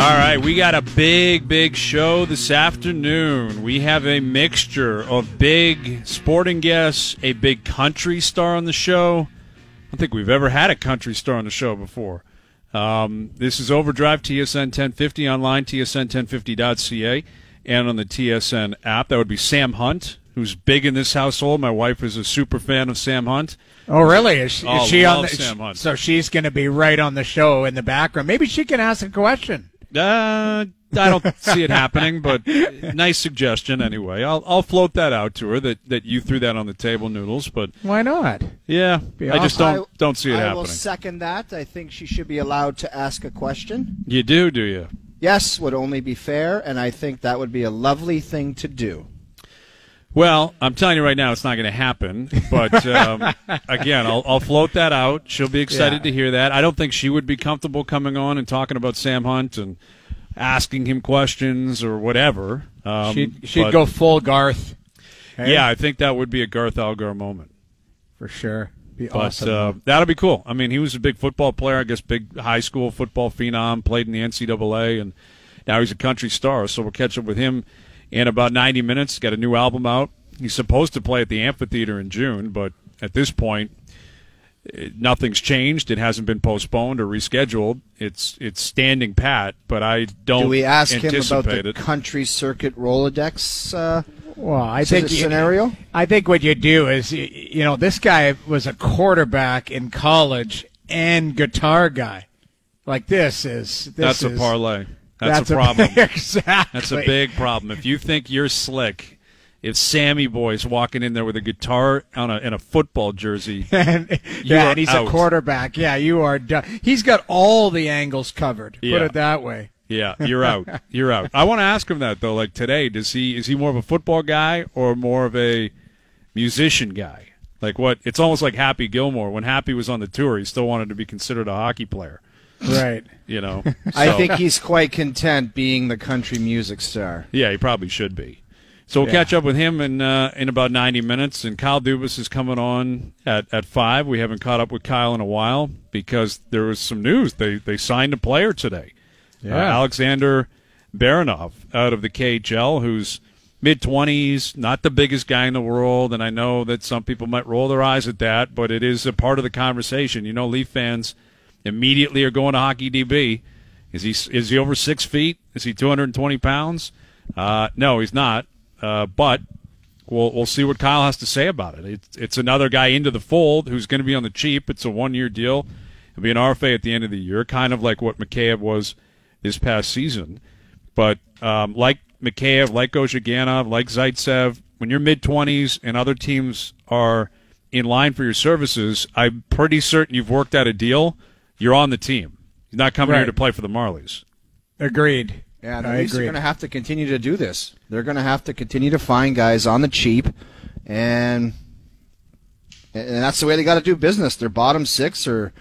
All right, we got a big show this afternoon. We have a mixture of big sporting guests, a big country star on the show. I don't think we've ever had a country star on the show before. This is Overdrive, TSN 1050 online, tsn1050.ca, and on the TSN app. That would be Sam Hunt, who's big in this household. My wife is a super fan of Sam Hunt. Oh, really? Is she on the, Sam Hunt. So she's going to be right on the show in the background. Maybe she can ask a question. I don't see it happening, but nice suggestion anyway. I'll float that out to her that you threw that on the table, Noodles. But why not? Yeah, I just don't see it happening. I will second that. I think she should be allowed to ask a question. You do you? Yes, would only be fair, and I think that would be a lovely thing to do. Well, I'm telling you right now, it's not going to happen. But again, I'll float that out. She'll be excited to hear that. I don't think she would be comfortable coming on and talking about Sam Hunt and asking him questions or whatever. She'd go full Garth. Hey? Yeah, I think that would be a Garth Algar moment for sure. Be awesome. That'll be cool. I mean, he was a big football player. I guess big high school football phenom. Played in the NCAA, and now he's a country star. So we'll catch up with him in about 90 minutes. Got a new album out. He's supposed to play at the amphitheater in June, but at this point, nothing's changed. It hasn't been postponed or rescheduled. It's standing pat, but I don't. Do we ask him about anticipate the country circuit Rolodex? Well, I think scenario. I think what you do is, this guy was a quarterback in college and guitar guy. Like that's a parlay. That's a problem. Exactly. That's a big problem. If you think you're slick, if Sammy Boy's walking in there with a guitar in a football jersey, and he's out. A quarterback. Yeah, you are done. He's got all the angles covered. Yeah. Put it that way. Yeah, you're out. You're out. I want to ask him that though. Like today, is he more of a football guy or more of a musician guy? Like what? It's almost like Happy Gilmore. When Happy was on the tour, he still wanted to be considered a hockey player. Right. I think he's quite content being the country music star. Yeah, he probably should be. So we'll catch up with him in about 90 minutes. And Kyle Dubas is coming on at 5. We haven't caught up with Kyle in a while because there was some news. They signed a player today. Yeah. Alexander Baranov out of the KHL, who's mid-20s, not the biggest guy in the world. And I know that some people might roll their eyes at that, but it is a part of the conversation. Leaf fans immediately are going to Hockey DB. Is he over 6 feet? Is he 220 pounds? No, he's not. But we'll see what Kyle has to say about it. It's another guy into the fold who's going to be on the cheap. It's a 1-year deal. He'll be an RFA at the end of the year, kind of like what Mikheyev was this past season. But like Mikheyev, like Gozhiganov, like Zaitsev, when you're mid-20s and other teams are in line for your services, I'm pretty certain you've worked out a deal. You're on the team. He's not coming here to play for the Marlies. Agreed. Yeah, the Leafs are going to have to continue to do this. They're going to have to continue to find guys on the cheap, and that's the way they got to do business. Their bottom six or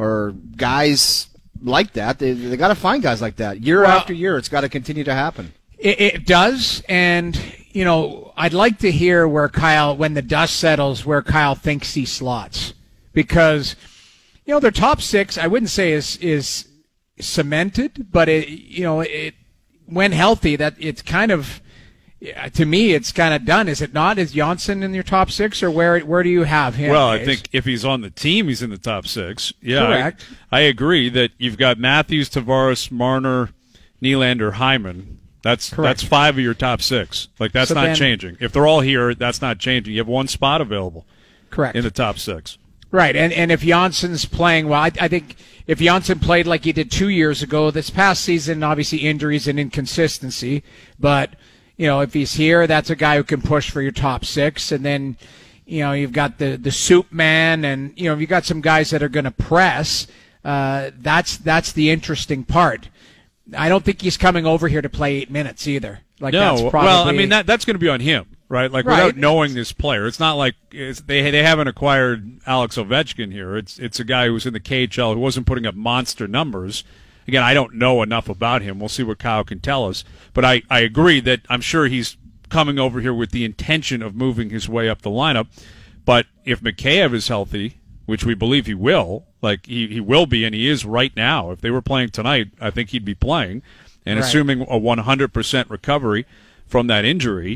guys like that. They got to find guys like that year after year. It's got to continue to happen. It does, and I'd like to hear where Kyle, when the dust settles, where Kyle thinks he slots, because their top six, I wouldn't say is cemented, but it when healthy, that it's kind of, to me, it's kind of done. Is it not? Is Johnsson in your top six, or where do you have him? Well, I think if he's on the team, he's in the top six. Yeah, correct. I agree that you've got Matthews, Tavares, Marner, Nylander, Hyman. That's 5 of your top six. Like that's not changing. If they're all here, that's not changing. You have one spot available. Correct. In the top six. Right, and if Jansson's playing well, I think if Johnsson played like he did 2 years ago, this past season, obviously injuries and inconsistency, but, if he's here, that's a guy who can push for your top six, and then, you've got the soup man, and, you've got some guys that are going to press. That's the interesting part. I don't think he's coming over here to play 8 minutes either. No, that's probably, well, I mean, that's going to be on him. Right, without knowing this player, it's not like they haven't acquired Alex Ovechkin here. It's a guy who was in the KHL who wasn't putting up monster numbers. Again, I don't know enough about him. We'll see what Kyle can tell us. But I agree that I'm sure he's coming over here with the intention of moving his way up the lineup. But if Mikheyev is healthy, which we believe he will, like he will be, and he is right now. If they were playing tonight, I think he'd be playing. And Right. assuming a 100% recovery from that injury,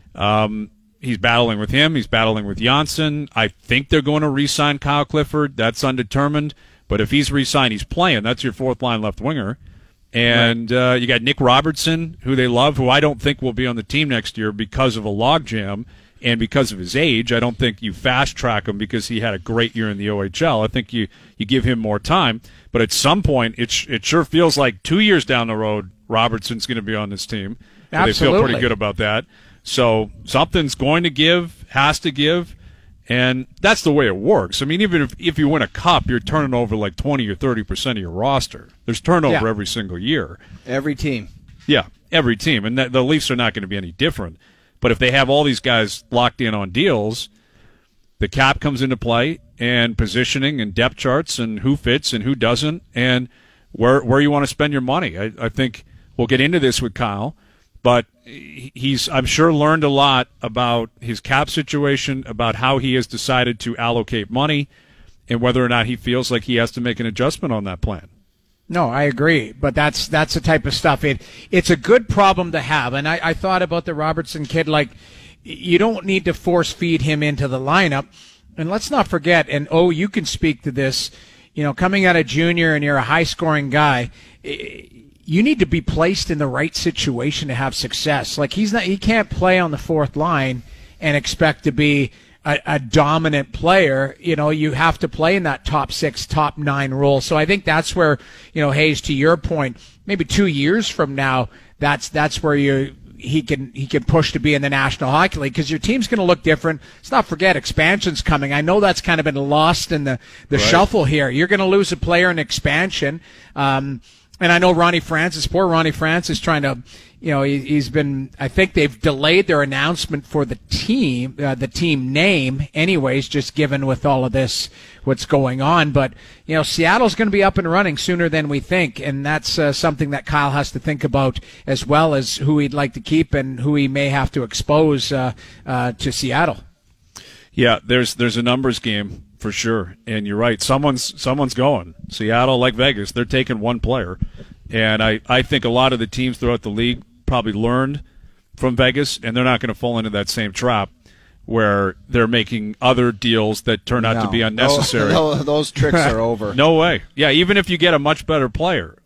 he's battling with him. He's battling with Janssen. I think they're going to re-sign Kyle Clifford. That's undetermined. But if he's re-signed, he's playing. That's your fourth-line left winger. And you got Nick Robertson, who they love, who I don't think will be on the team next year because of a logjam and because of his age. I don't think you fast-track him because he had a great year in the OHL. I think you give him more time. But at some point, it sure feels like 2 years down the road, Robertson's going to be on this team. Absolutely. They feel pretty good about that. So something's going to give, has to give, and that's the way it works. I mean, even if you win a cup, you're turning over like 20 or 30% of your roster. There's turnover every single year. Every team. Yeah, every team. And the Leafs are not going to be any different. But if they have all these guys locked in on deals, the cap comes into play, and positioning and depth charts and who fits and who doesn't and where you want to spend your money. I think we'll get into this with Kyle, but he's, I'm sure, learned a lot about his cap situation, about how he has decided to allocate money, and whether or not he feels like he has to make an adjustment on that plan. No, I agree, but that's the type of stuff. It's a good problem to have, and I thought about the Robertson kid, like, you don't need to force feed him into the lineup. And let's not forget, and you can speak to this, coming out of junior and you're a high-scoring guy, you need to be placed in the right situation to have success. Like, he can't play on the fourth line and expect to be a dominant player. You have to play in that top 6, top 9 role. So I think that's where, Hayes, to your point, maybe 2 years from now, that's where he can push to be in the National Hockey League, because your team's going to look different. Let's not forget, expansion's coming. I know that's kind of been lost in the shuffle here. You're going to lose a player in expansion. And I know poor Ronnie Francis, trying to, he's been, I think they've delayed their announcement for the team name anyways, just given with all of this, what's going on. But, Seattle's going to be up and running sooner than we think. And that's something that Kyle has to think about, as well as who he'd like to keep and who he may have to expose to Seattle. Yeah, there's a numbers game. For sure, and you're right. Someone's going. Seattle, like Vegas, they're taking one player, and I think a lot of the teams throughout the league probably learned from Vegas, and they're not going to fall into that same trap where they're making other deals that turn out to be unnecessary. Those tricks are over. No way. Yeah, even if you get a much better player,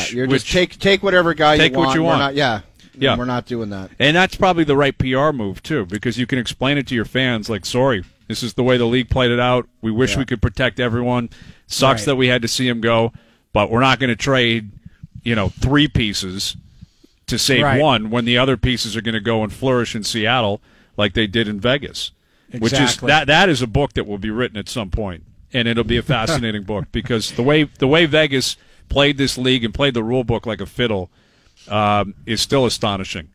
take whatever guy you want. Take what you want. We're not doing that. And that's probably the right PR move too, because you can explain it to your fans like, sorry, this is the way the league played it out. We wish we could protect everyone. Sucks that we had to see him go, but we're not going to trade, 3 pieces to save one when the other pieces are going to go and flourish in Seattle like they did in Vegas. Exactly. Which is that is a book that will be written at some point, and it'll be a fascinating book, because the way Vegas played this league and played the rule book like a fiddle is still astonishing.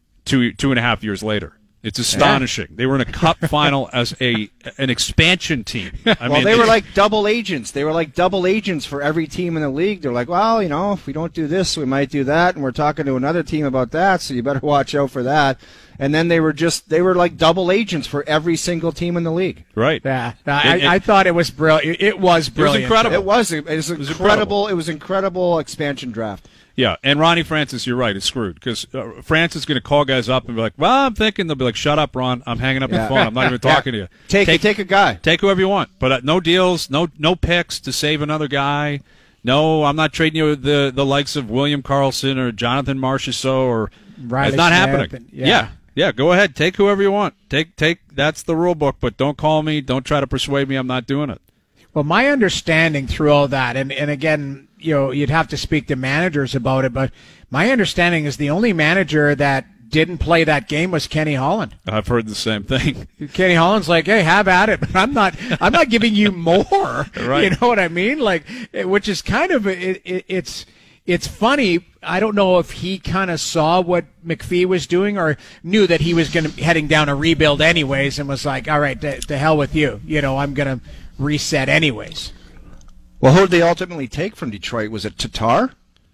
2.5 years later. It's astonishing. They were in a cup final as an expansion team. They were like double agents. They were like double agents for every team in the league. They're like, well, if we don't do this, we might do that, and we're talking to another team about that, so you better watch out for that. And then they were like double agents for every single team in the league. Right. Yeah. I thought it was brilliant. It was brilliant. It was incredible. It was incredible. It was incredible expansion draft. Yeah, and Ronnie Francis, you're right, it's screwed, because Francis is going to call guys up and be like, well, I'm thinking. They'll be like, shut up, Ron, I'm hanging up the phone, I'm not even talking to you. Take a guy. Take whoever you want, but no deals, no picks to save another guy. No, I'm not trading you the likes of William Karlsson or Jonathan Marchessault, or Riley it's not Smith. happening. Yeah, go ahead, take whoever you want. Take. That's the rule book, but don't call me, don't try to persuade me I'm not doing it. Well, my understanding through all that, and again, you'd have to speak to managers about it, but my understanding is the only manager that didn't play that game was Kenny Holland. I've heard the same thing. Kenny Holland's like, hey, have at it, but I'm not giving you more. Right. You know what I mean? Like, which is kind of, it's funny. I don't know if he kind of saw what McPhee was doing or knew that he was heading down a rebuild anyways, and was like, all right, to hell with you. I'm going to reset anyways. Well, who did they ultimately take from Detroit? Was it Tatar?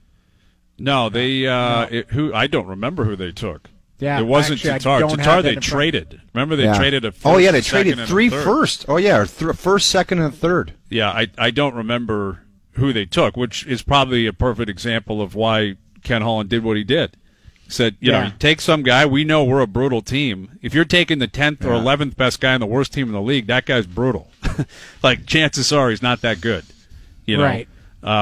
No, they. Who I don't remember who they took. Yeah, it wasn't actually, Tatar. Tatar they traded. Remember they traded a first. They traded 3 first. First, second, and third. Yeah, I don't remember who they took, which is probably a perfect example of why Ken Holland did what he did. He said, you Yeah. know, you take some guy, we know we're a brutal team. If you're taking the 10th or 11th best guy in the worst team in the league, that guy's brutal. Like, chances are he's not that good. You know? Right.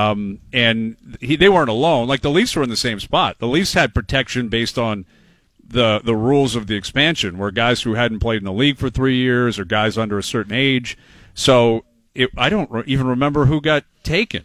And they weren't alone. Like, the Leafs were in the same spot. The Leafs had protection based on the rules of the expansion, where guys who hadn't played in the league for 3 years or guys under a certain age. So I don't even remember who got taken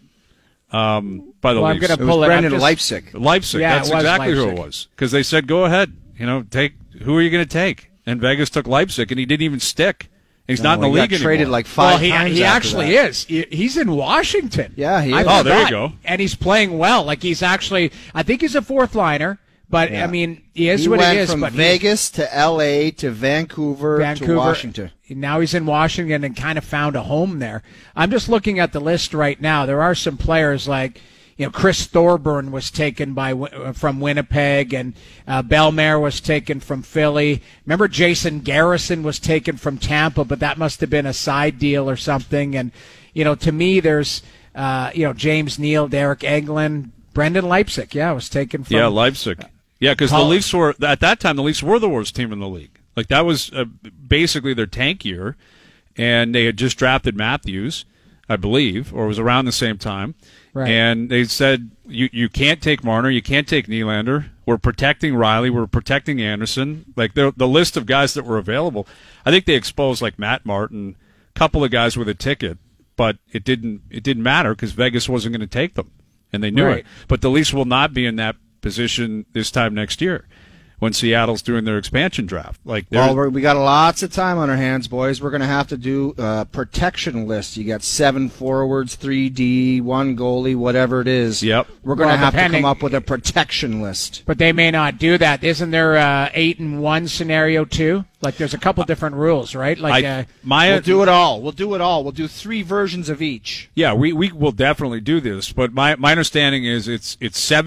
by the Well, I'm Leafs. gonna It was pull it up. Brendan Just- Leipzig. Leipzig. Yeah, That's it was exactly who it Leipzig. was. Because they said, go ahead. You know, take who are you going to take? And Vegas took Leipzig, and he didn't even stick. He's not in the he league got anymore. traded like Well, 5 he times. he after actually that. is. He's in Washington. Yeah, he I is. Oh, there you forgot. go. And he's playing well. Like, he's actually, I think he's a fourth liner, but Yeah. I mean, he is He what went he is. from but he- Vegas to L.A. to Vancouver to Washington. Now he's in Washington and kind of found a home there. I'm just looking at the list right now. There are some players like, you know, Chris Thorburn was taken from Winnipeg, and Bellemare was taken from Philly. Remember, Jason Garrison was taken from Tampa, but that must have been a side deal or something. And, you know, to me, there's, you know, James Neal, Derek Eglin, Brendan Leipzig, was taken from. Yeah, Leipzig. Yeah, because the Leafs were, at that time, the Leafs were the worst team in the league. Like, that was basically their tank year, and they had just drafted Matthews, I believe, or it was around the same time. Right. And they said, you can't take Marner, you can't take Nylander. We're protecting Riley, we're protecting Anderson. Like, the list of guys that were available, I think they exposed, like, Matt Martin, a couple of guys with a ticket, but it didn't matter because Vegas wasn't going to take them, and they knew Right. it. But the Leafs will not be in that position this time next year when Seattle's doing their expansion draft. Like, Well, we got lots of time on our hands, boys. We're going to have to do a protection list. You got 7 forwards, 3D, 1 goalie, whatever it is. Yep. We're going to have to depending- come up with a protection list. But they may not do that. Isn't there a 8-1 scenario too? Like, there's a couple different rules, right? Like, We'll do it all. We'll do it all. We'll do 3 versions of each. yeah, we will definitely do this. But my understanding is it's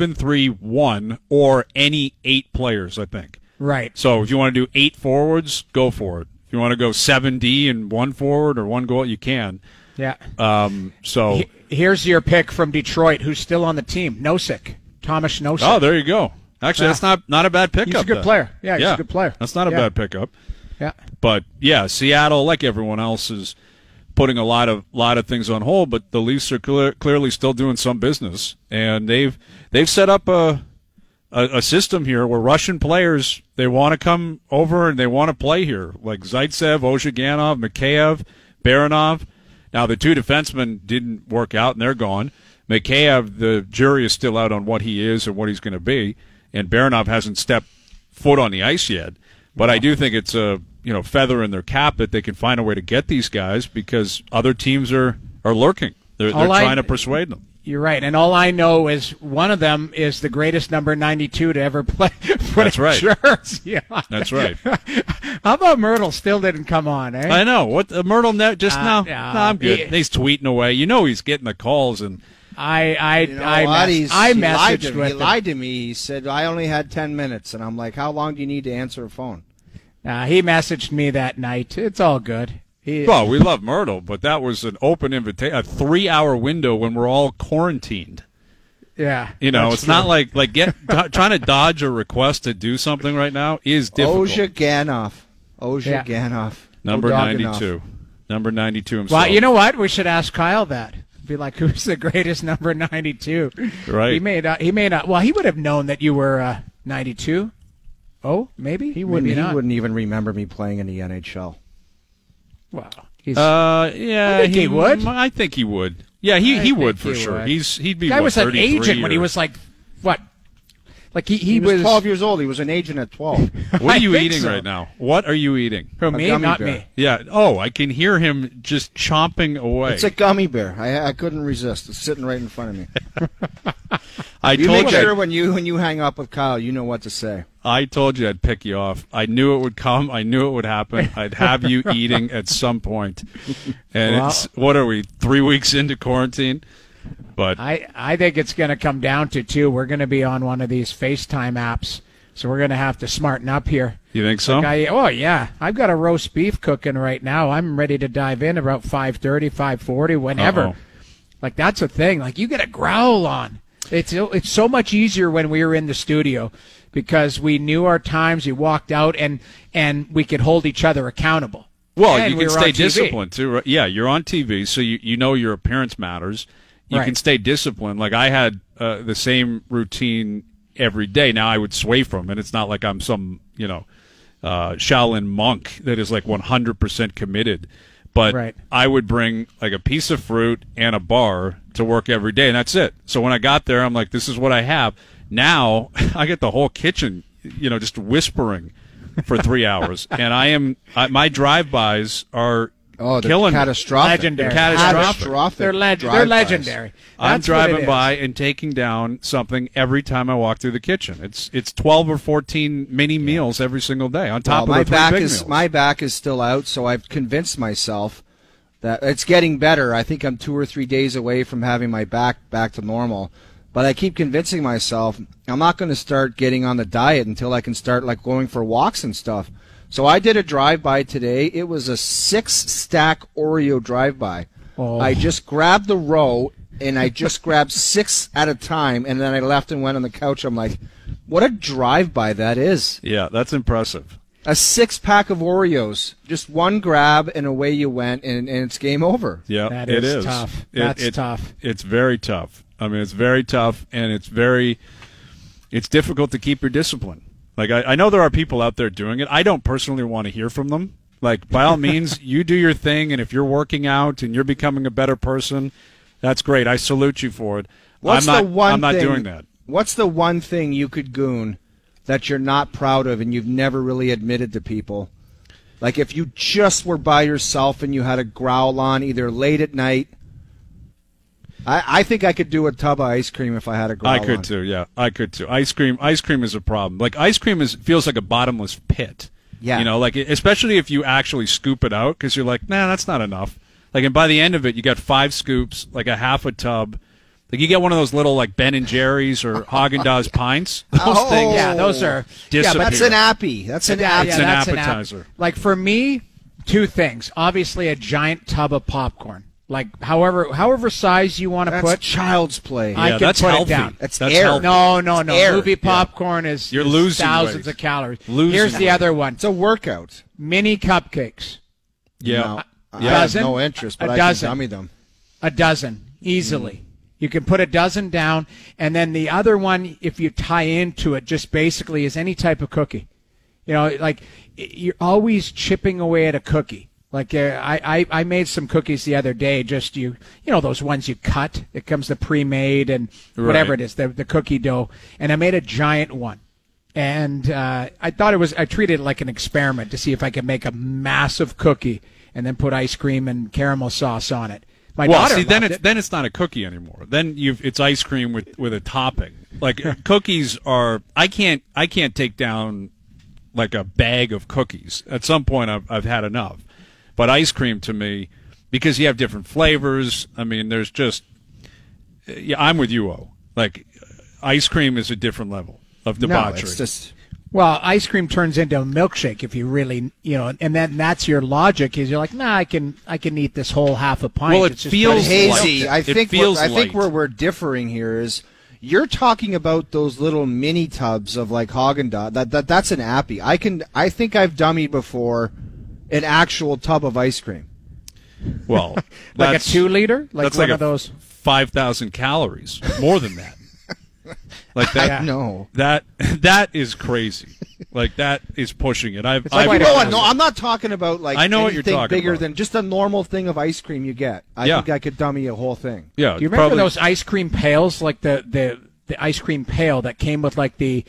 7-3-1 or any 8 players, I think. right. So if you want to do 8 forwards, go for it. If you want to go 7D and 1 forward or 1 goal, you can. Yeah. So Here's your pick from Detroit, who's still on the team, Nosek, Thomas Nosek. oh, there you go. Actually, that's not a bad pickup. He's a good then. player. Yeah, he's a good player. That's not a Yeah. bad pickup. Yeah. But yeah, Seattle, like everyone else, is putting a lot of things on hold. But the Leafs are clearly still doing some business, and they've set up a system here where Russian players, they want to come over and they want to play here, like Zaitsev, Ozhiganov, Mikheyev, Baranov. Now the 2 defensemen didn't work out and they're gone. Mikheyev, the jury is still out on what he is and what he's going to be, and Baranov hasn't stepped foot on the ice yet. But I do think it's a feather in their cap that they can find a way to get these guys because other teams are lurking. They're trying to persuade them. You're right. And all I know is one of them is the greatest number 92 to ever play. That's right. Jersey. That's right. How about Myrtle still didn't come on, eh? I know. What Myrtle just now? no. No, I'm good. He's tweeting away. You know he's getting the calls and I You know what? He messaged he with him. lied to me. He said, I only had 10 minutes. And I'm like, how long do you need to answer a phone? He messaged me that night. It's all good. well, we love Myrtle, but that was an open invitation, a 3-hour window when we're all quarantined. Yeah. You know, that's it's true. not like trying to dodge a request to do something right now is difficult. Ozhiganov. Number Odaganov. 92. Number 92 himself. Well, you know what? We should ask Kyle that. Be like, who's the greatest number 92? Right. He may not. Well, he would have known that you were 92. Oh, maybe? He Maybe not. wouldn't even remember me playing in the NHL. Wow. He's, yeah, I think he would. I think he would. Yeah, he would for think he sure. would. He'd be guy what, was an 33 agent when he or- was like, what? Like he He was 12 years old. He was an agent at 12. What are I you think eating so. right now? What are you eating? From A me, gummy not bear. me. Yeah. Oh, I can hear him just chomping away. It's a gummy bear. I couldn't resist. It's sitting right in front of me. I You told make you. sure when you hang up with Kyle, you know what to say. I told you I'd pick you off. I knew it would come. I knew it would happen. I'd have you eating at some point. And Well- it's what are we? 3 weeks into quarantine? But I think it's going to come down to, too, we're going to be on one of these FaceTime apps, so we're going to have to smarten up here. you think so? Oh, yeah. I've got a roast beef cooking right now. I'm ready to dive in about 5:30, 5:40, whenever. Uh-oh. Like, that's a thing. Like, you get a growl on. It's so much easier when we were in the studio because we knew our times. We walked out and we could hold each other accountable. Well, and you we can were stay on TV. disciplined too. Right? Yeah, you're on TV, so you know your appearance matters. You Right. can stay disciplined. Like I had the same routine every day. Now I would sway from it. It's not like I'm some Shaolin monk that is like 100% committed. But Right. I would bring like a piece of fruit and a bar to work every day, and that's it. So when I got there, I'm like, this is what I have. Now I get the whole kitchen, just whispering for 3 hours, and my drive-bys are killing me. catastrophic. Legendary. Catastrophic. They're drive-bys. legendary. I'm That's what it driving is. by and taking down something every time I walk through the kitchen. It's 12 or 14 mini meals every single day on top Well, of the three big meals. my back is still out, so I've convinced myself that it's getting better. I think I'm 2 or 3 days away from having my back to normal. But I keep convincing myself I'm not going to start getting on the diet until I can start like going for walks and stuff. So I did a drive-by today. It was a 6-stack Oreo drive-by. Oh. I just grabbed the row, and I just grabbed 6 at a time, and then I left and went on the couch. I'm like, what a drive-by that is. Yeah, that's impressive. A 6-pack of Oreos. Just one grab, and away you went, and it's game over. Yeah, That it is is tough. That's tough. It's very tough. I mean, it's very tough, and it's difficult to keep your discipline. Like, I know there are people out there doing it. I don't personally want to hear from them. Like, by all means, you do your thing, and if you're working out and you're becoming a better person, that's great. I salute you for it. I'm not doing that. What's the one thing you could goon that you're not proud of and you've never really admitted to people? Like, if you just were by yourself and you had a growl on either late at night. I think I could do a tub of ice cream if I had a growl on. I could too, yeah. I could too. Ice cream is a problem. Like, ice cream feels like a bottomless pit. Yeah. Like, especially if you actually scoop it out, because you're like, nah, that's not enough. Like, and by the end of it, you got 5 scoops, like a half a tub. Like, you get one of those little, like, Ben & Jerry's or Haagen-Dazs pints. Those things Yeah, those are. disappear. Yeah, but That's an appy. That's an appy. It's an that's appetizer. Like for me, 2 things. Obviously, a giant tub of popcorn. Like however size you want to That's put. child's play. I Yeah, can that's put healthy. it down. That's That's air. healthy. No. air. Movie popcorn is You're is losing thousands weight. of calories. Losing Here's the weight. other one. It's a workout. Mini cupcakes. Yeah. No, I Yeah. have Dozen? no interest, but A I dozen. can dummy them. A dozen easily. You can put a dozen down, and then the other one, if you tie into it, just basically is any type of cookie. Like you're always chipping away at a cookie. Like I made some cookies the other day. Just those ones you cut. It comes the pre-made and whatever Right. it is, the cookie dough. And I made a giant one. And I treated it like an experiment to see if I could make a massive cookie and then put ice cream and caramel sauce on it. My daughter See, then loved it. it's not a cookie anymore. Then it's ice cream with a topping. Like cookies are. I can't take down like a bag of cookies. At some point, I've had enough. But ice cream to me, because you have different flavors. I mean, there's just. Yeah, I'm with you, O. Like ice cream is a different level of No, debauchery. it's just Well, ice cream turns into a milkshake if you really, and then that's your logic is you're like, nah, I can eat this whole half a pint. Well, it It's just feels putting- hazy. light. I It think feels I think light. where we're differing here is you're talking about those little mini tubs of like Haagen-Dazs. That's an appy. I think I've dummied before an actual tub of ice cream. Well, like a that's- 2 liter, like that's one like of those. 5,000 calories, more than that. Like that. Yeah. No. That is crazy. Like that is pushing it. like I've quite a- No, I'm not talking about like I know what you're anything talking bigger about. than just a normal thing of ice cream you get. I Yeah. think I could dummy a whole thing. Yeah. Do you remember probably, those ice cream pails, like the ice cream pail that came with like the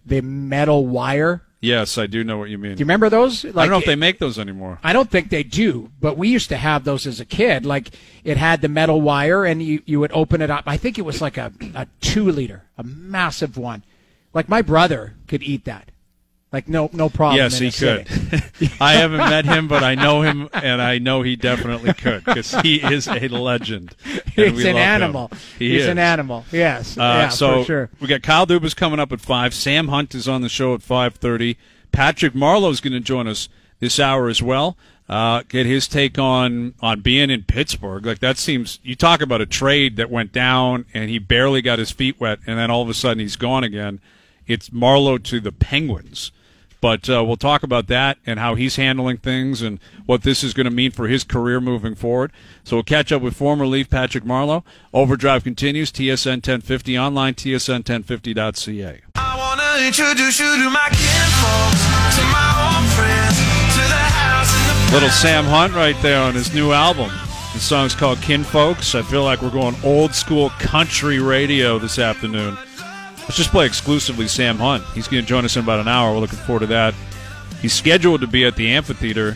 metal wire? Yes, I do know what you mean. Do you remember those? Like, I don't know if they make those anymore. I don't think they do, but we used to have those as a kid. Like it had the metal wire, and you would open it up. I think it was like a 2 liter, a massive one. Like my brother could eat that. Like no problem. Yes, in he a could. sitting. I haven't met him, but I know him, and I know he definitely could because he is a legend. and He's we an love him. animal. He's is. an animal. Yes. So for sure. we got Kyle Dubas coming up at 5. Sam Hunt is on the show at 5:30. Patrick Marleau's going to join us this hour as well. get his take on being in Pittsburgh. Like, that seems, you talk about a trade that went down and he barely got his feet wet, and then all of a sudden he's gone again. It's Marleau to the Penguins. But we'll talk about that and how he's handling things and what this is going to mean for his career moving forward. So we'll catch up with former Leaf Patrick Marleau. Overdrive continues, TSN 1050 online, tsn1050.ca. I want to introduce you to my kinfolk, to my old friends, to the house in the Little Sam Hunt right there on his new album. The song's called Kinfolks. I feel like we're going old school country radio this afternoon. Let's just play exclusively Sam Hunt. He's going to join us in about an hour. We're looking forward to that. He's scheduled to be at the amphitheater,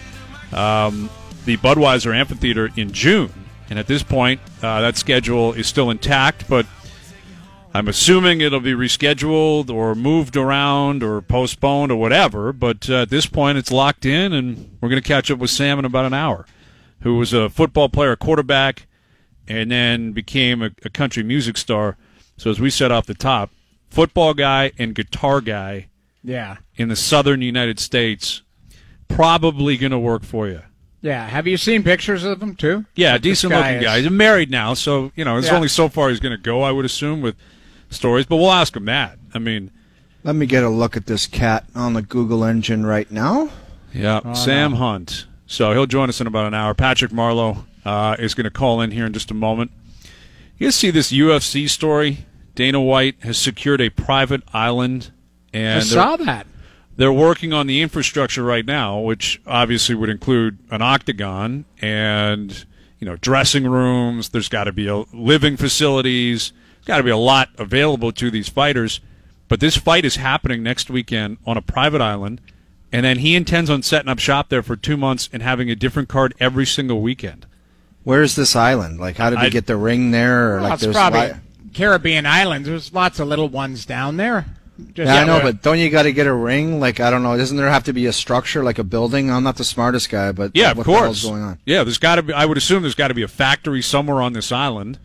the Budweiser Amphitheater, in June. And at this point, that schedule is still intact, but I'm assuming it'll be rescheduled or moved around or postponed or whatever. But at this point, it's locked in, and we're going to catch up with Sam in about an hour, who was a football player, a quarterback, and then became a country music star. So as we said off the top, football guy and guitar guy in the southern United States, probably going to work for you. Yeah. Have you seen pictures of him, too? Yeah, decent-looking guy. He's married now, so, there's only so far he's going to go, I would assume, with stories. But we'll ask him that. I mean, let me get a look at this cat on the Google engine right now. Yeah, Sam Hunt. So he'll join us in about an hour. Patrick Marleau is going to call in here in just a moment. You guys see this UFC story? Dana White has secured a private island, and I saw that. They're working on the infrastructure right now, which obviously would include an octagon and dressing rooms. There's got to be living facilities. There's got to be a lot available to these fighters. But this fight is happening next weekend on a private island, and then he intends on setting up shop there for 2 months and having a different card every single weekend. Where's this island? Like, how did he get the ring there? Or Well, it's probably Caribbean islands. There's lots of little ones down there. I know, but don't you got to get a ring? Like, I don't know. Doesn't there have to be a structure, like a building? I'm not the smartest guy, but yeah, what of course. the hell's going on? Yeah, there's got to be. I would assume there's got to be a factory somewhere on this island,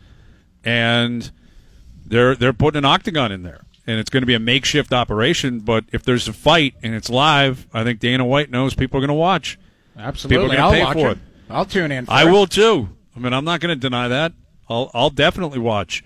and they're putting an octagon in there, and it's going to be a makeshift operation. But if there's a fight and it's live, I think Dana White knows people are going to watch. Absolutely, people are going to pay for it. I'll tune in. I will too. I mean, I'm not going to deny that. I'll definitely watch.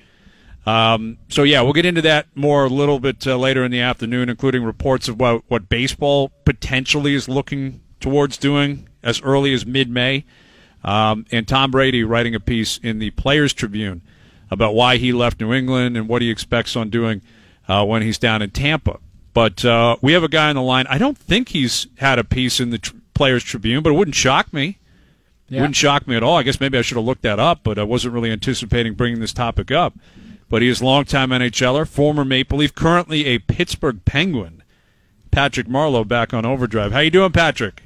So, yeah, we'll get into that more a little bit later in the afternoon, including reports of what baseball potentially is looking towards doing as early as mid-May. And Tom Brady writing a piece in the Players Tribune about why he left New England and what he expects on doing when he's down in Tampa. But we have a guy on the line. I don't think he's had a piece in the Players Tribune, but it wouldn't shock me. It wouldn't shock me at all. I guess maybe I should have looked that up, but I wasn't really anticipating bringing this topic up. But he is a longtime NHLer, former Maple Leaf, currently a Pittsburgh Penguin. Patrick Marleau back on Overdrive. How you doing, Patrick?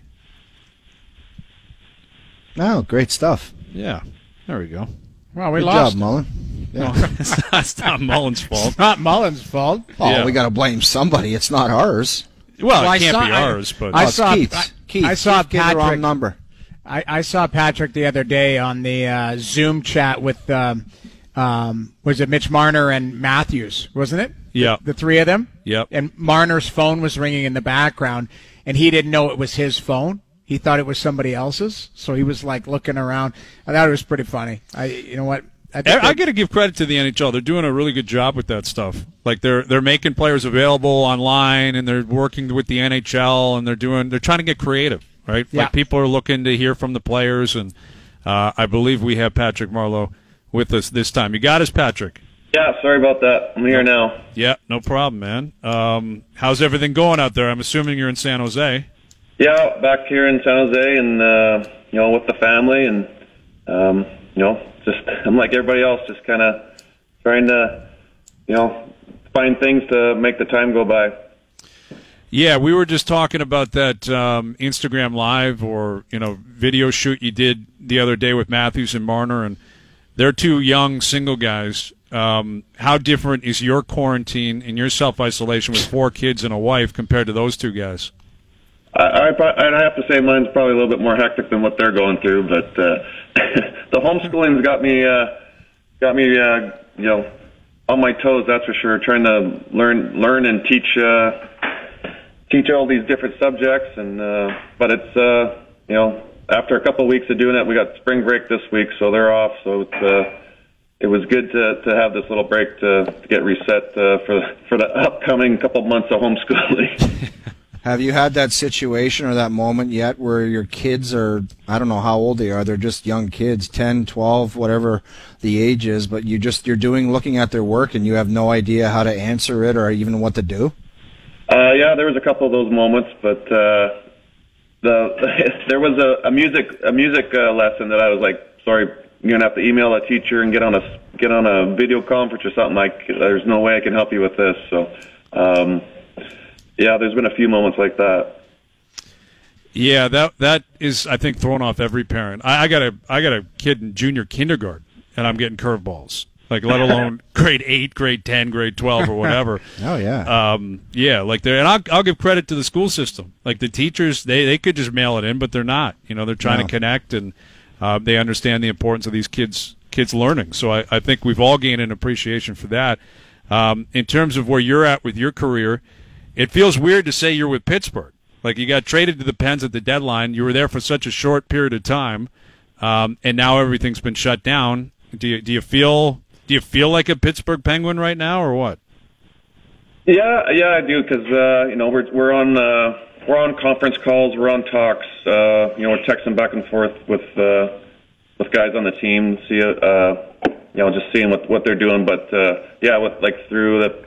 Oh, great stuff. Yeah, there we go. Well, we Good lost. job, Mullen. Yeah. It's not Mullen's fault. It's not Mullen's fault. Oh, Yeah. we got to blame somebody. It's not ours. Well, I it can't saw- be ours, but I It's saw- Keith's. Keith. I saw Keith gave the wrong Patrick. number. I saw Patrick the other day on the Zoom chat with was it Mitch Marner and Matthews, wasn't it? Yeah. The three of them? Yep. And Marner's phone was ringing in the background, and he didn't know it was his phone. He thought it was somebody else's, so he was like looking around. I thought it was pretty funny. You know what? I got to give credit to the NHL. They're doing a really good job with that stuff. Like they're making players available online, and they're working with the NHL, and they're trying to get creative, right? Yeah. Like people are looking to hear from the players, and I believe we have Patrick Marleau with us this time. You got us, Patrick? Yeah, sorry about that. I'm here now. Yeah, no problem, man. How's everything going out there? I'm assuming you're in San Jose. Yeah, back here in San Jose, and with the family, and just I'm like everybody else, just kind of trying to, find things to make the time go by. Yeah, we were just talking about that Instagram Live or video shoot you did the other day with Matthews and Marner, and they're two young single guys. How different is your quarantine and your self-isolation with 4 kids and a wife compared to those two guys? I'd have to say mine's probably a little bit more hectic than what they're going through, but the homeschooling's got me on my toes. That's for sure. Trying to learn and teach all these different subjects, and but it's after a couple of weeks of doing it, we got spring break this week, so they're off. So it was good to have this little break to get reset for the upcoming couple months of homeschooling. Have you had that situation or that moment yet where your kids are, I don't know how old they are, they're just young kids, 10, 12, whatever the age is, but looking at their work and you have no idea how to answer it or even what to do? Yeah, there was a couple of those moments, but there was a music lesson that I was like, sorry, you're gonna have to email a teacher and get on a video conference or something. Like, there's no way I can help you with this. So, yeah, there's been a few moments like that. Yeah, that is, I think, thrown off every parent. I got a kid in junior kindergarten, and I'm getting curveballs. Like, let alone grade 8, grade 10, grade 12, or whatever. Oh yeah. Yeah, like and I'll give credit to the school system. Like, the teachers, they could just mail it in, but they're not. You know, they're trying to connect, and they understand the importance of these kids learning. So I think we've all gained an appreciation for that. In terms of where you're at with your career, it feels weird to say you're with Pittsburgh. Like, you got traded to the Pens at the deadline. You were there for such a short period of time, and now everything's been shut down. Do you feel like a Pittsburgh Penguin right now, or what? Yeah, I do, because we're on conference calls, we're on talks. We're texting back and forth with guys on the team, just seeing what they're doing. But through the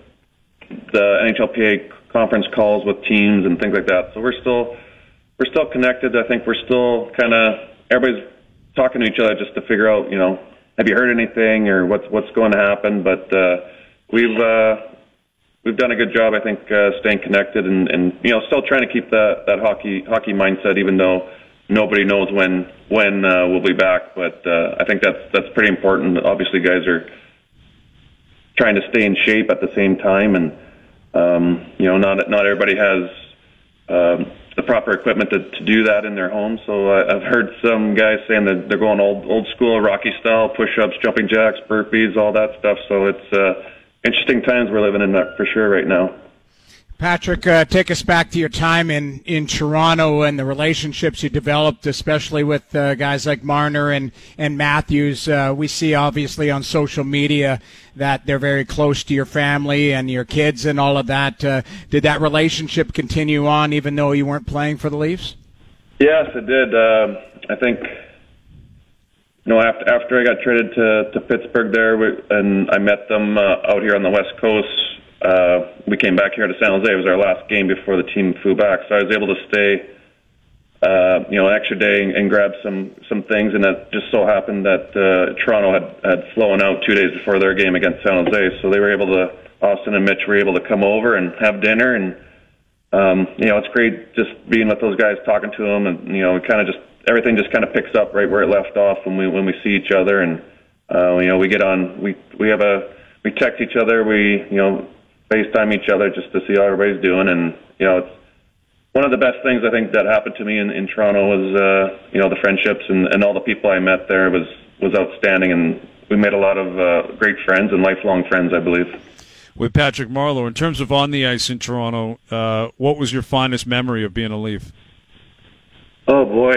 NHLPA conference calls with teams and things like that. So we're still connected. I think we're still everybody's talking to each other just to figure out, have you heard anything or what's going to happen? But we've done a good job, I think, staying connected and still trying to keep that hockey mindset, even though nobody knows when we'll be back. But I think that's pretty important. Obviously, guys are trying to stay in shape at the same time, and not everybody has the proper equipment to do that in their home. So I've heard some guys saying that they're going old school, Rocky style, push-ups, jumping jacks, burpees, all that stuff. So it's interesting times we're living in that for sure right now. Patrick, take us back to your time in Toronto and the relationships you developed, especially with guys like Marner and Matthews. We see, obviously, on social media that they're very close to your family and your kids and all of that. Did that relationship continue on even though you weren't playing for the Leafs? Yes, it did. I think, after I got traded to Pittsburgh there, and I met them out here on the West Coast, we came back here to San Jose. It was our last game before the team flew back, so I was able to stay, an extra day and grab some things. And it just so happened that Toronto had flown out 2 days before their game against San Jose, so they were able to. Austin and Mitch were able to come over and have dinner, and it's great just being with those guys, talking to them, and everything just kind of picks up right where it left off when we see each other, and we get on. We text each other. We FaceTime each other just to see how everybody's doing, and it's one of the best things I think that happened to me in Toronto was the friendships and all the people I met there was outstanding, and we made a lot of great friends and lifelong friends, I believe. With Patrick Marleau, in terms of on the ice in Toronto, what was your fondest memory of being a Leaf? Oh boy,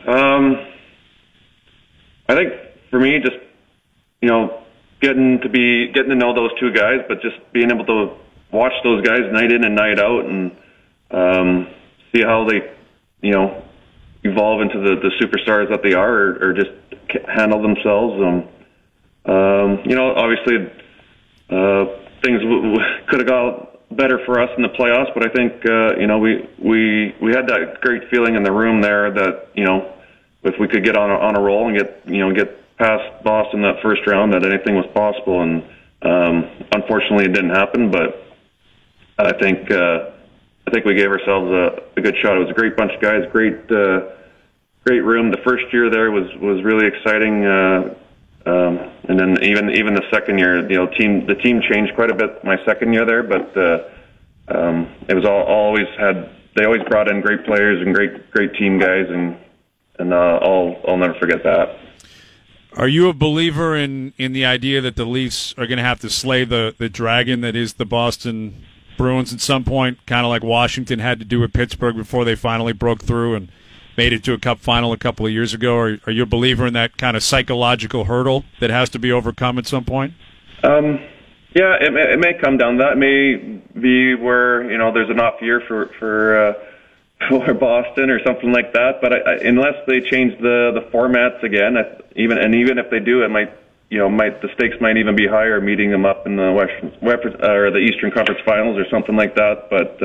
I think for me, just getting to know those two guys, but just being able to watch those guys night in and night out, and see how they, evolve into the superstars that they are, or just handle themselves. Obviously, things could have got better for us in the playoffs, but I think we had that great feeling in the room there that if we could get on a roll and get past Boston that first round, that anything was possible. And unfortunately, it didn't happen. But I think we gave ourselves a good shot. It was a great bunch of guys, great room. The first year there was really exciting, and then even the second year, the team changed quite a bit my second year there. But it was they always brought in great players and great team guys, and I'll never forget that. Are you a believer in the idea that the Leafs are going to have to slay the dragon that is the Boston Bruins at some point, kind of like Washington had to do with Pittsburgh before they finally broke through and made it to a Cup final a couple of years ago. Are you a believer in that kind of psychological hurdle that has to be overcome at some point? Yeah, it may come down. That may be where there's an off year for Boston or something like that. But unless they change the formats again, even if they do, it might the stakes might even be higher, meeting them up in the or the Eastern Conference Finals or something like that. But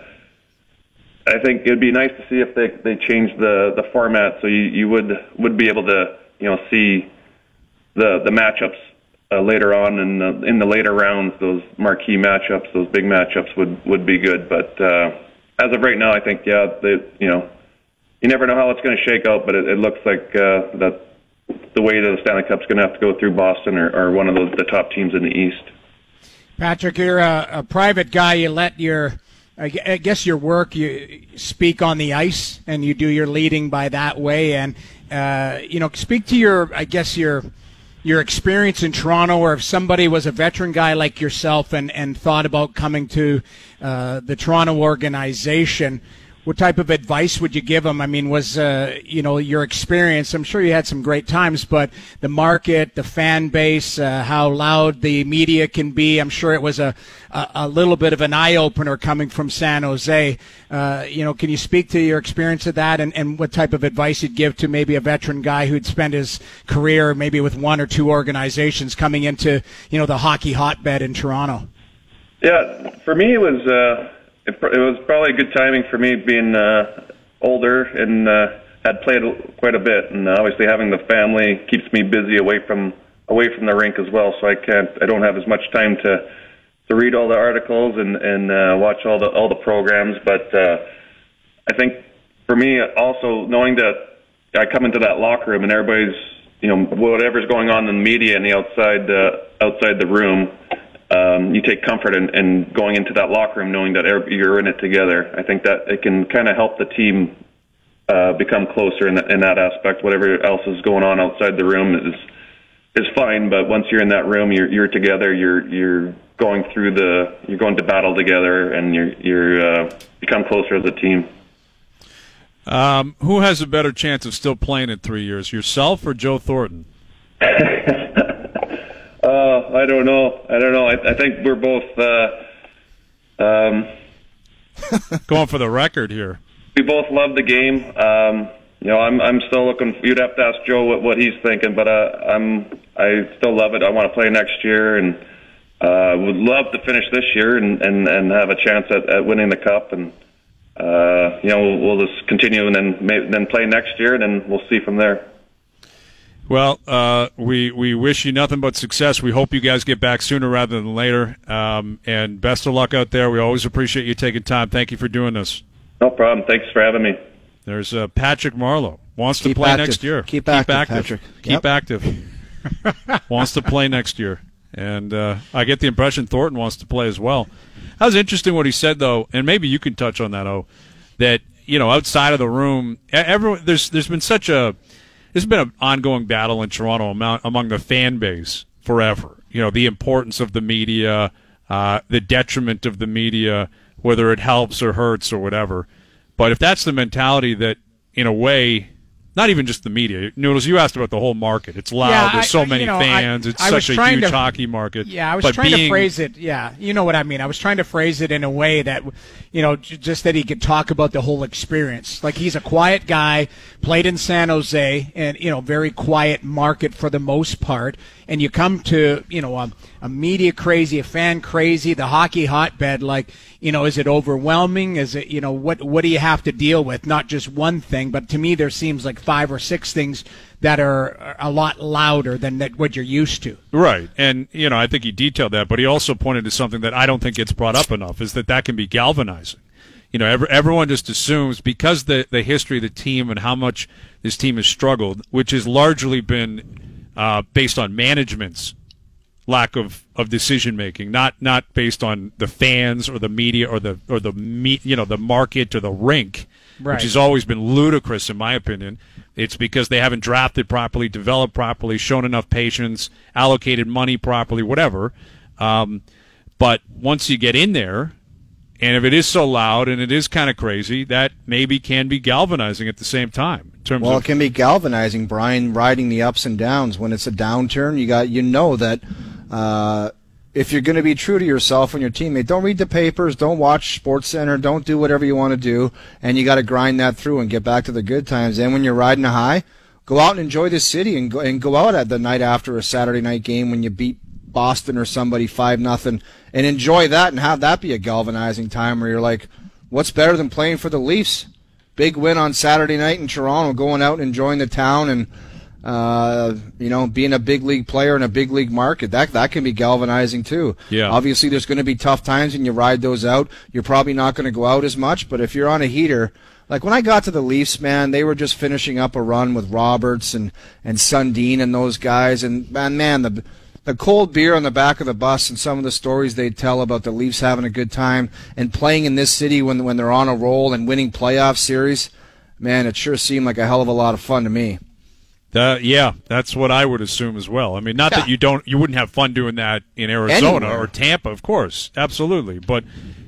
I think it'd be nice to see if they change the format, so you would be able to see the matchups later on in the later rounds. Those marquee matchups, those big matchups would be good. But as of right now, I think you never know how it's going to shake out, but it looks like that the way that the Stanley Cup's going to have to go through Boston or one of the top teams in the East. Patrick, you're a private guy. You let your work, you speak on the ice, and you do your leading by that way. And speak to your experience in Toronto, or if somebody was a veteran guy like yourself and thought about coming to the Toronto organization. What type of advice would you give them? I mean, was your experience? I'm sure you had some great times, but the market, the fan base, how loud the media can be. I'm sure it was a little bit of an eye opener coming from San Jose. Can you speak to your experience of that, and what type of advice you'd give to maybe a veteran guy who'd spent his career maybe with one or two organizations coming into the hockey hotbed in Toronto? Yeah, for me it was. It was probably good timing for me being older and had played quite a bit, and obviously having the family keeps me busy away from the rink as well. So I don't have as much time to read all the articles and watch all the programs. But I think for me also, knowing that I come into that locker room and everybody's whatever's going on in the media and the outside the room. You take comfort in going into that locker room knowing that you're in it together. I think that it can kind of help the team become closer in that aspect. Whatever else is going on outside the room is fine, but once you're in that room, you're together. You're going to battle together, and you're become closer as a team. Who has a better chance of still playing in 3 years, yourself or Joe Thornton? I don't know. I think we're both going for the record here. We both love the game. I'm still looking. You'd have to ask Joe what he's thinking, but I still love it. I want to play next year, and would love to finish this year and have a chance at winning the Cup. And we'll just continue and then play next year, and then we'll see from there. Well, we wish you nothing but success. We hope you guys get back sooner rather than later. And best of luck out there. We always appreciate you taking time. Thank you for doing this. No problem. Thanks for having me. There's Patrick Marleau. Wants to play next year. Keep active, Patrick. Keep active. Wants to play next year. And I get the impression Thornton wants to play as well. That was interesting what he said, though, and maybe you can touch on that, that, outside of the room, there's been such a – there's been an ongoing battle in Toronto among the fan base forever. The importance of the media, the detriment of the media, whether it helps or hurts or whatever. But if that's the mentality that, in a way, not even just the media. Noodles, you asked about the whole market. It's loud. Yeah, there's so many fans. It's such a huge hockey market. Yeah, I was trying to phrase it. Yeah, you know what I mean. I was trying to phrase it in a way that, just that he could talk about the whole experience. Like, he's a quiet guy, played in San Jose, and, very quiet market for the most part. And you come to, a media crazy, a fan crazy, the hockey hotbed, like, is it overwhelming? Is it, what do you have to deal with? Not just one thing, but to me there seems like 5 or 6 things that are a lot louder than what you're used to. Right. And, I think he detailed that, but he also pointed to something that I don't think gets brought up enough, is that can be galvanizing. Everyone just assumes, because the history of the team and how much this team has struggled, which has largely been based on management's lack of decision making, not based on the fans or the media or the market or the rink, right, which has always been ludicrous in my opinion. It's because they haven't drafted properly, developed properly, shown enough patience, allocated money properly, whatever. But once you get in there And if it is so loud and it is kind of crazy, that maybe can be galvanizing at the same time. In terms Well, of, it can be galvanizing, Brian, riding the ups and downs. When it's a downturn, you know that if you're going to be true to yourself and your teammate, don't read the papers, don't watch SportsCenter, don't do whatever you want to do, and you got to grind that through and get back to the good times. And when you're riding a high, go out and enjoy the city and go out at the night after a Saturday night game when you beat Boston or somebody 5-0 and enjoy that and have that be a galvanizing time where you're like, what's better than playing for the Leafs? Big win on Saturday night in Toronto, going out and enjoying the town and being a big league player in a big league market. That can be galvanizing too. Yeah. Obviously there's going to be tough times and you ride those out. You're probably not going to go out as much, but if you're on a heater, like when I got to the Leafs, man, they were just finishing up a run with Roberts and Sundin and those guys, and man, the cold beer on the back of the bus and some of the stories they tell about the Leafs having a good time and playing in this city when they're on a roll and winning playoff series, man, it sure seemed like a hell of a lot of fun to me. Yeah, that's what I would assume as well. I mean, not that you wouldn't have fun doing that in Arizona Anywhere. or Tampa, of course, absolutely, but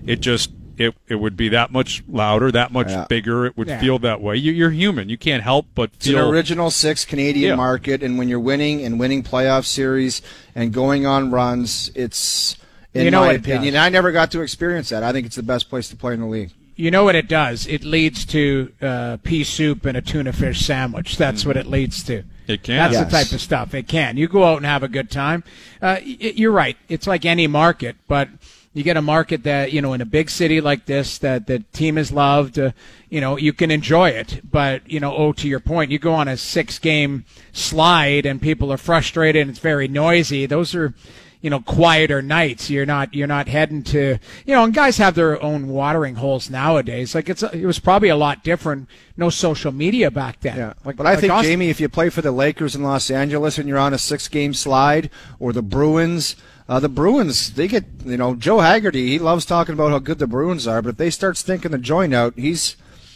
it would be that much louder, that much bigger. It would feel that way. You're human. You can't help but feel. It's an original six Canadian market, and when you're winning playoff series and going on runs, it's, in my opinion, I never got to experience that. I think it's the best place to play in the league. You know what it does? It leads to pea soup and a tuna fish sandwich. That's what it leads to. It can. That's Yes. the type of stuff. It can. You go out and have a good time. You're right. It's like any market, but you get a market that, in a big city like this that the team is loved, you can enjoy it. But, to your point, you go on a 6-game slide and people are frustrated and it's very noisy. Those are, quieter nights. You're not heading to, and guys have their own watering holes nowadays. Like it was probably a lot different. No social media back then. Yeah. But I think, Jamie, if you play for the Lakers in Los Angeles and you're on a 6-game slide, or the Bruins, they get, Joe Haggerty, he loves talking about how good the Bruins are, but if they start stinking the joint out, he's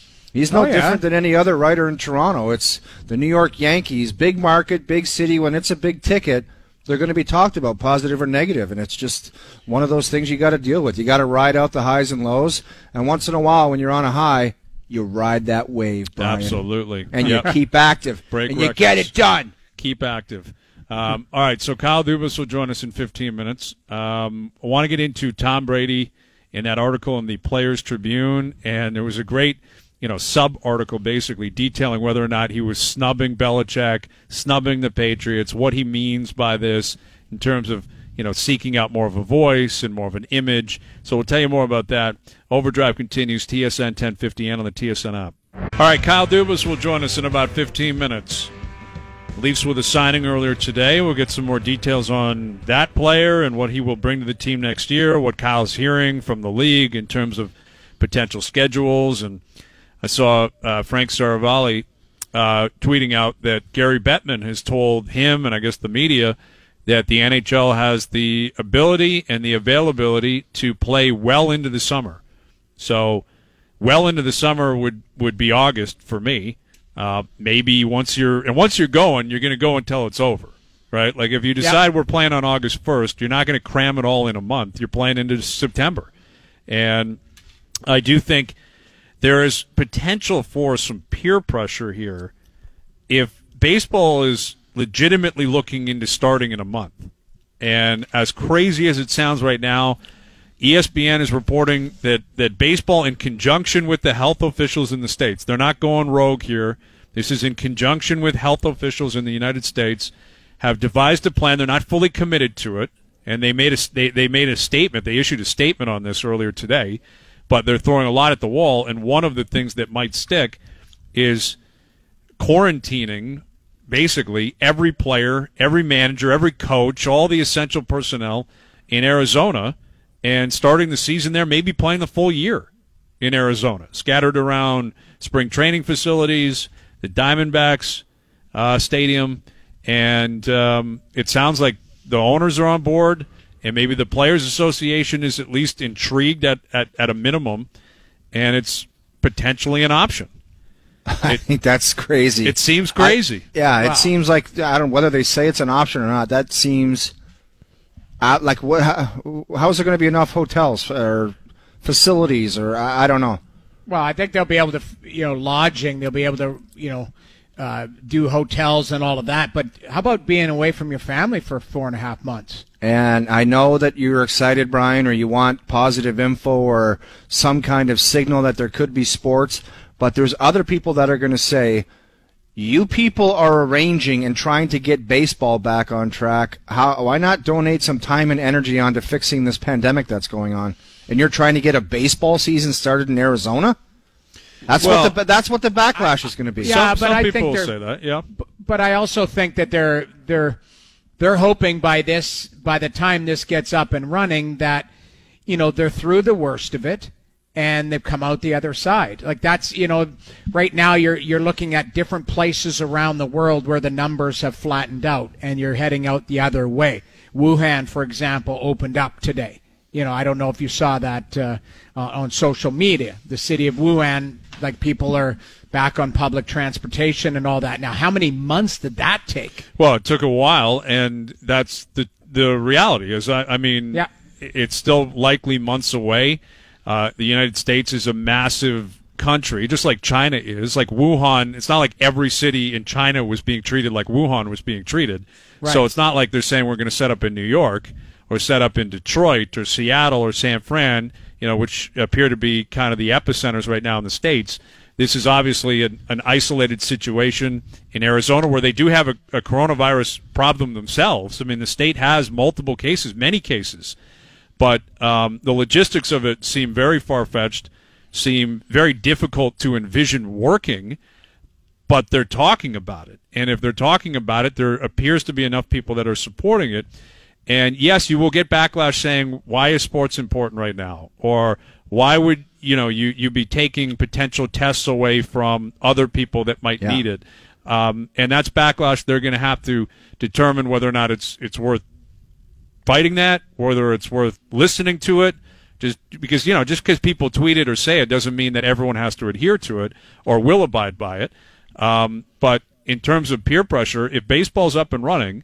no different than any other writer in Toronto. It's the New York Yankees, big market, big city. When it's a big ticket, they're going to be talked about, positive or negative, and it's just one of those things you got to deal with. You got to ride out the highs and lows, and once in a while when you're on a high, you ride that wave, Brian. Absolutely. And you keep active, Break and records. you get it done. Keep active. All right, so Kyle Dubas will join us in 15 minutes. I want to get into Tom Brady in that article in the Players Tribune, and there was a great sub-article basically detailing whether or not he was snubbing Belichick, snubbing the Patriots, what he means by this in terms of, seeking out more of a voice and more of an image. So we'll tell you more about that. Overdrive continues, TSN 1050 and on the TSN app. All right, Kyle Dubas will join us in about 15 minutes. Leafs with a signing earlier today. We'll get some more details on that player and what he will bring to the team next year, what Kyle's hearing from the league in terms of potential schedules. And I saw Frank Saravalli tweeting out that Gary Bettman has told him, and I guess the media, that the NHL has the ability and the availability to play well into the summer. So well into the summer would be August for me. Maybe once you're going, you're going to go until it's over, right? Like if you decide we're playing on August 1st, you're not going to cram it all in a month. You're playing into September. And I do think there is potential for some peer pressure here if baseball is legitimately looking into starting in a month. And as crazy as it sounds right now, ESPN is reporting that baseball, in conjunction with the health officials in the states, they're not going rogue here. This is in conjunction with health officials in the United States, have devised a plan. They're not fully committed to it, and they made a statement. They issued a statement on this earlier today, but they're throwing a lot at the wall. And one of the things that might stick is quarantining basically every player, every manager, every coach, all the essential personnel in Arizona, and starting the season there, maybe playing the full year in Arizona, scattered around spring training facilities, the Diamondbacks stadium, and it sounds like the owners are on board, and maybe the Players Association is at least intrigued at a minimum, and it's potentially an option. I think that's crazy. It seems crazy. It seems like, I don't know whether they say it's an option or not. That seems like how is there going to be enough hotels or facilities, or I don't know. Well, I think they'll be able to, lodging. They'll be able to, do hotels and all of that. But how about being away from your family for 4.5 months? And I know that you're excited, Brian, or you want positive info or some kind of signal that there could be sports. But there's other people that are going to say, you people are arranging and trying to get baseball back on track. Why not donate some time and energy onto fixing this pandemic that's going on? And you're trying to get a baseball season started in Arizona? That's what the backlash is going to be. Yeah, some but I people think will say that. Yeah, but I also think that they're hoping by the time this gets up and running that they're through the worst of it and they've come out the other side. Like that's right now you're looking at different places around the world where the numbers have flattened out and you're heading out the other way. Wuhan, for example, opened up today. I don't know if you saw that on social media. The city of Wuhan, like people are back on public transportation and all that. Now, how many months did that take? Well, it took a while, and that's the reality. Yeah. It's still likely months away. The United States is a massive country, just like China is. Like Wuhan, it's not like every city in China was being treated like Wuhan was being treated. Right. So it's not like they're saying we're going to set up in New York or set up in Detroit or Seattle or San Fran, which appear to be kind of the epicenters right now in the States. This is obviously an isolated situation in Arizona where they do have a coronavirus problem themselves. I mean, the state has multiple cases, many cases. But the logistics of it seem very far-fetched, seem very difficult to envision working, but they're talking about it. And if they're talking about it, there appears to be enough people that are supporting it. And yes, you will get backlash saying, why is sports important right now? Or why would you be taking potential tests away from other people that might need it? And that's backlash. They're going to have to determine whether or not it's worth fighting that, whether it's worth listening to it. Just because people tweet it or say it doesn't mean that everyone has to adhere to it or will abide by it. But in terms of peer pressure, if baseball's up and running,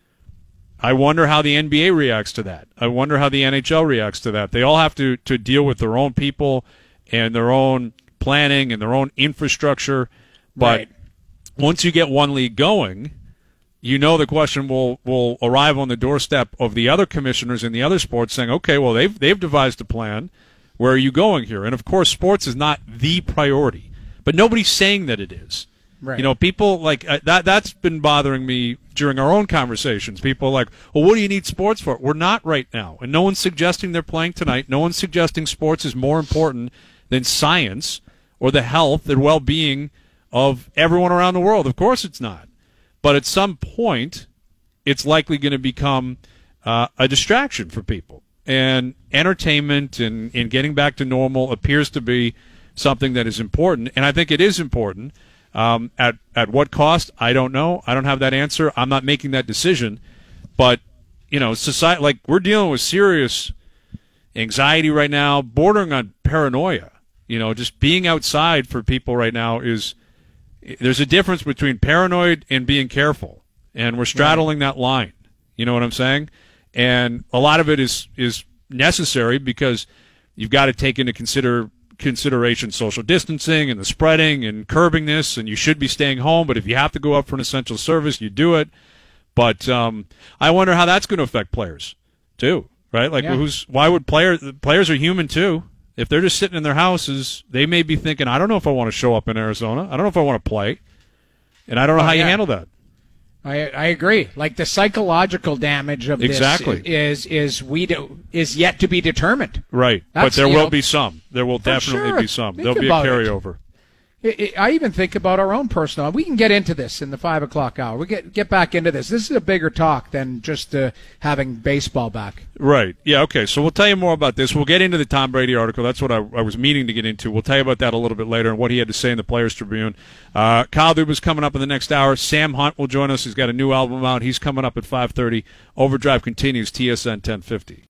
I wonder how the NBA reacts to that. I wonder how the NHL reacts to that. They all have to deal with their own people and their own planning and their own infrastructure. But right. Once you get one league going, the question will arrive on the doorstep of the other commissioners in the other sports saying, okay, well, they've devised a plan. Where are you going here? And, of course, sports is not the priority. But nobody's saying that it is. Right. People like that's been bothering me during our own conversations. People are like, well, what do you need sports for? We're not right now. And no one's suggesting they're playing tonight. No one's suggesting sports is more important than science or the health and well-being of everyone around the world. Of course it's not. But at some point, it's likely going to become a distraction for people. And entertainment and getting back to normal appears to be something that is important. And I think it is important. At what cost? I don't know. I don't have that answer. I'm not making that decision. But, society, like we're dealing with serious anxiety right now, bordering on paranoia. Just being outside for people right now there's a difference between paranoid and being careful. And we're straddling that line. You know what I'm saying? And a lot of it is necessary because you've got to take into consideration social distancing and the spreading and curbing this, and you should be staying home, but if you have to go up for an essential service, you do it. But I wonder how that's going to affect players too, right? Like why would players are human too. If they're just sitting in their houses, they may be thinking, I don't know if I want to show up in Arizona. I don't know if I want to play. And I don't know how you handle that. I agree. Like the psychological damage of exactly. this is yet to be determined. Right. But there will be some. There will definitely be some. There'll be a carryover. I even think about our own personal. We can get into this in the 5 o'clock hour. We get back into this. This is a bigger talk than just having baseball back. Right. Yeah. Okay. So we'll tell you more about this. We'll get into the Tom Brady article. That's what I was meaning to get into. We'll tell you about that a little bit later and what he had to say in the Players Tribune. Kyle Dubas coming up in the next hour. Sam Hunt will join us. He's got a new album out. He's coming up at 5:30. Overdrive continues. TSN 1050.